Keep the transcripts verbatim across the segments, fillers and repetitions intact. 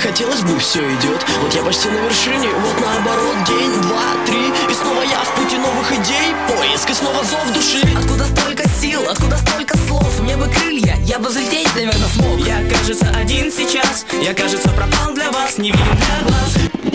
хотелось бы, все идет. Вот я почти на вершине, вот наоборот. День, два, три, и снова я в пути новых идей. Поиск и снова зов души. Откуда столько сил, откуда столько слов? Мне бы крылья, я бы взлететь, наверное, смог. Я, кажется, один сейчас. Я, кажется, пропал для вас, не виден для глаз.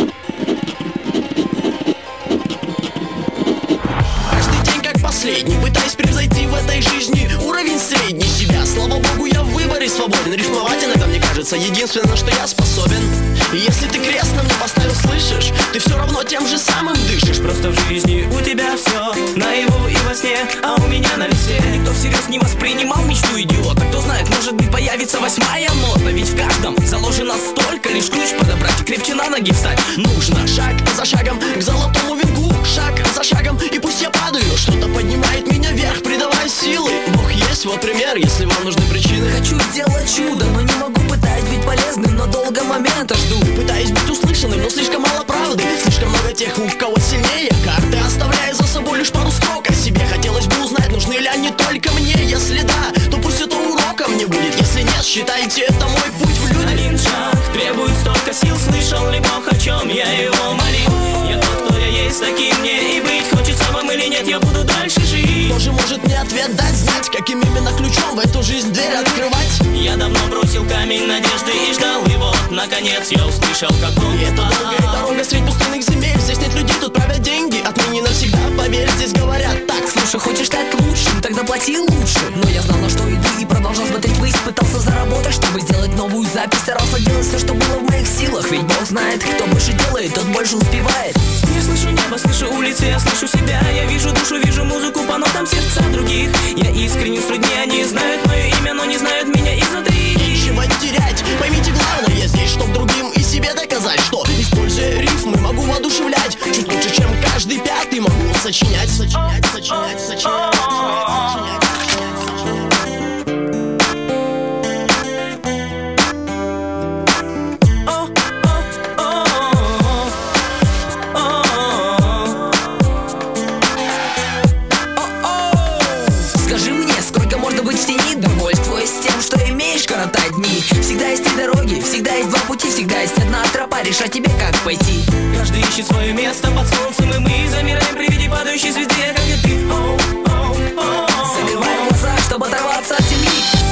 Каждый день как последний, пытаюсь превзойти в этой жизни уровень средний себя. Слава богу, я в выборе свободен. Рифмовать иногда, мне кажется, единственное, на что я способен. И если ты крест на мне поставил, слышишь, ты все равно тем же самым дышишь. Просто в жизни у тебя все наяву и во сне, а у меня на листе. Никто всерьез не воспринимал мечту идиота. Кто знает, может быть, появится восьмая нота. Ведь в каждом заложено столько, лишь ключ подобрать и крепче на ноги встать нужно. Шаг за шагом к золотому венку, шаг за шагом, и пусть я падаю, что-то поднимает меня вверх, придавая силы. Бог есть, вот пример, если вам нужны причины. Хочу сделать чудо, но не могу, пытаюсь быть полезным, но долго момента жду. Пытаюсь быть услышанным, но слишком мало правды. Слишком много тех, у кого сильнее карты. Оставляя за собой лишь пару строк о себе. Хотелось бы узнать, нужны ли они только мне. Если да, то пусть это уроком мне будет. Если нет, считайте это мой путь в люди. Один шаг требует столько сил. Слышал ли Бог, о чем я его молил? Я тот, кто я есть, таким мне и быть. Хочется вам или нет, я буду дальше жить. Кто же может мне ответ дать, знать, каким именно ключом в эту жизнь дверь открывать? Я давно бросил камень надежды и ждал его. Наконец я услышал, как он. И это долгая дорога средь пустынных земель. Здесь нет людей, тут правят деньги. Отныне навсегда, поверь, здесь говорят так. Слушай, хочешь стать лучшим, тогда плати лучше. Но я знал, на что иду, и продолжал смотреть ввысь. Пытался заработать, чтобы сделать новую запись. Старался делать все, что было в моих силах. Ведь Бог знает, кто больше делает, тот больше успевает. Я слышу небо, слышу улицы, я слышу себя. Я вижу душу, вижу музыку по нотам сердца других. Я искренне среди, они знают мое имя, но не знают меня изнутри. Нечего терять, поймите, главное, я здесь, чтоб другим и себе доказать, что, используя рифмы, могу воодушевлять. Чуть лучше, чем каждый пятый, могу сочинять, сочинять, сочинять, сочинять, сочинять, сочинять. Скажи мне, сколько можно быть в тени? Довольствуясь тем, что имеешь, коротать дни. Всегда есть три дороги, всегда есть два пути, всегда есть одна тропа, решать тебе, как пойти. Каждый ищет свое место под солнцем, и мы замираем при виде падающей звезды, как и ты. Оу, оу, оу. Закрываем глаза, чтобы оторваться от земли.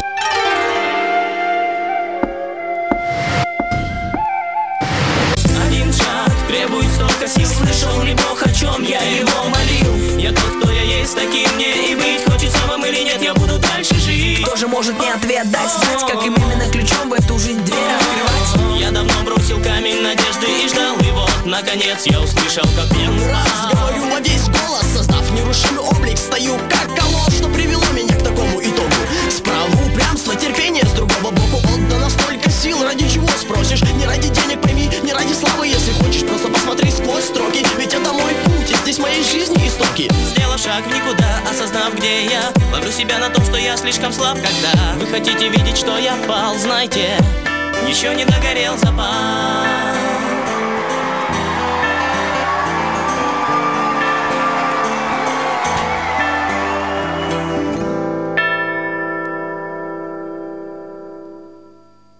Один шаг требует столько сил. Слышал ли Бог, о чем я его молил? Я тот, кто я есть, таким мне и быть. Хочется вам или нет, я буду дальше жить. Кто же может мне ответ дать, знать, как именно ключом в эту жизнь дверь открывать? Я давно бросил камень надежды и ждал его. Наконец я услышал, как первый Раз, говорю во весь голос, создав нерушимый облик. Стою как колосс, что привело меня к такому итогу. Справа упрямство, терпение, с другого боку отдано столько сил. Ради чего, спросишь? Не ради денег, пойми, не ради славы. Если хочешь, просто посмотри сквозь строки. Ведь это мой путь, и здесь моей жизни истоки. Сделав шаг в никуда, осознав, где я, ловлю себя на том, что я слишком слаб. Когда вы хотите видеть, что я пал, знайте, еще не догорел запал.